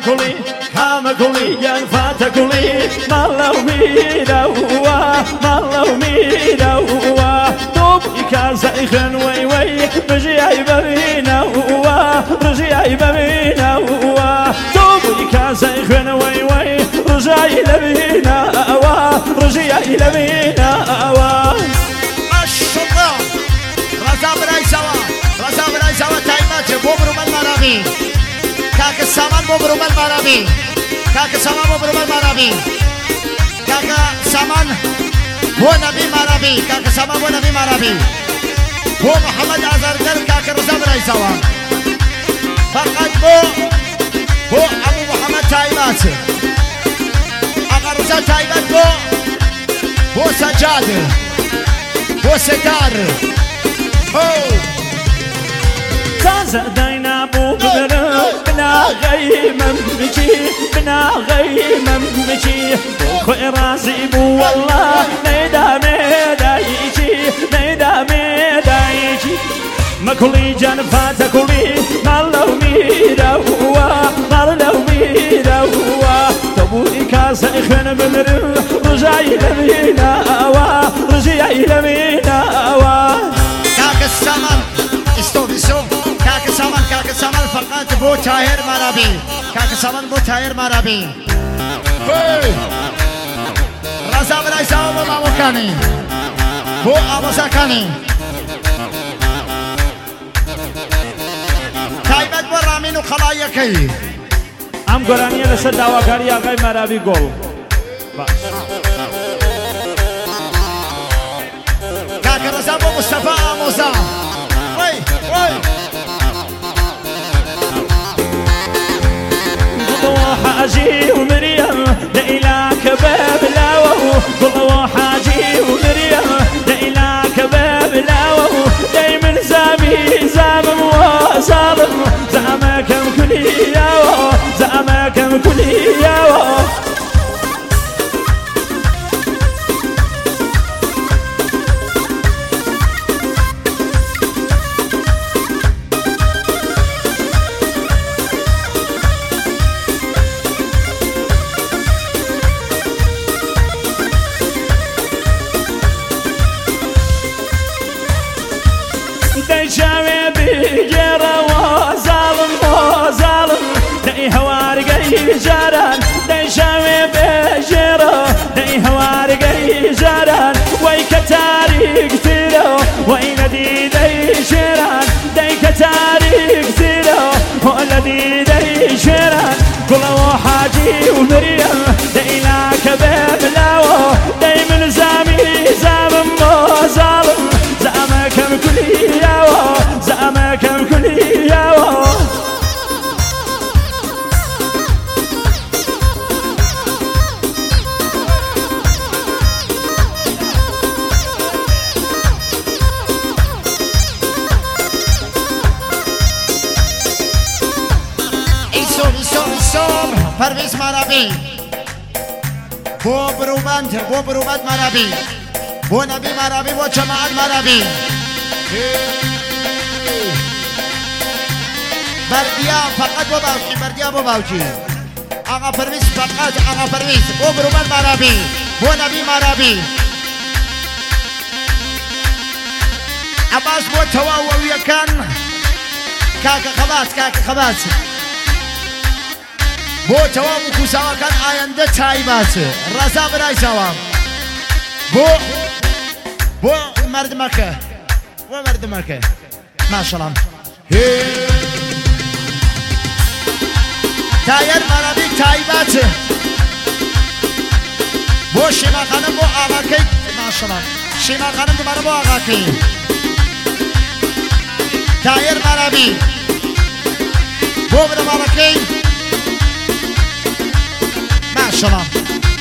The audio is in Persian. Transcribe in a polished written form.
كلي حام كلي ينفات كلي مالو ميروا مالو ميروا توبي كازايخن وي وي رجعي بمينا رجعي بمينا توبي كازايخن وي وي رجعي لبينا رجعي لبينا الشطار رزا براي سوا تايمات بوبرو من مرابي كاك السامان بوبرو من مرابي كاك السامان بوبرو من مرابي كاك السامان هو نبي مرابي كاك السامان هو نبي مرابي هو محمد عزرقل كاك رزا براي سوا فقط هو ابو محمد تايمات اقا رزا تايمات هو سجاد هو ستار تازه داينا بو بدر بنا غيمم بجي بنا غيمم بجي خوي راسي بو والله ميدا ميدا يجي ميدا ميدا يجي ما كلي جنفات كلي مالو ميدا مالو ميدا تبوي كاس اخن بمر رجعي لمينا رجعي لمينا كاك السمر استوب كاك السمر فقط بو تاير مرابي كاك السمر بو تاير مرابي رزا براي سوا ما مكاني بو ابو سكاني تايمت برامين وخلايكي ام گرانی لسه داواکاری آقای مرابی گل كاك رزا بو مصطفى آموزا وي قلوا حاجي ومريم لإلاك باب لاوه قلوا حاجي ومريم لإلاك باب لاوه دايما زامي زامم وظالم زعمكم كلياوه زعمكم كلياوه ديشاوي بيجرى وظالم دي هوارقي جاران ديشاوي بيجرى دي هوارقي جاران ويكتاري كتيرو ويندي دي شيران دي كتاري كتيرو والذي دي شيران قلوا حاجي ومريم دي لاك ببلاوه دي من زامي زامم وظالم زعمكم كلياوه زعمكم كلياوه ایسوم پرویز مرابی بو برومند مرابی بو نبی مرابی بو جماعت مرابی بردیا فقط بو باوچی آقا پرویز فقط آقا پرویز بو برومند مرابی بو نبی مرابی عباس بو تواو یکن کاک خباس بو جواب کوساوا کان آینده تایبات رضا برای جواب بو مردمکه ماشاءالله تایر مرابی تایبات بو شیما خانم بو آقا کی ماشاءالله شیما خانم دوباره بو آقا کی تایر مرابی بو برم آقا کی ماشاءالله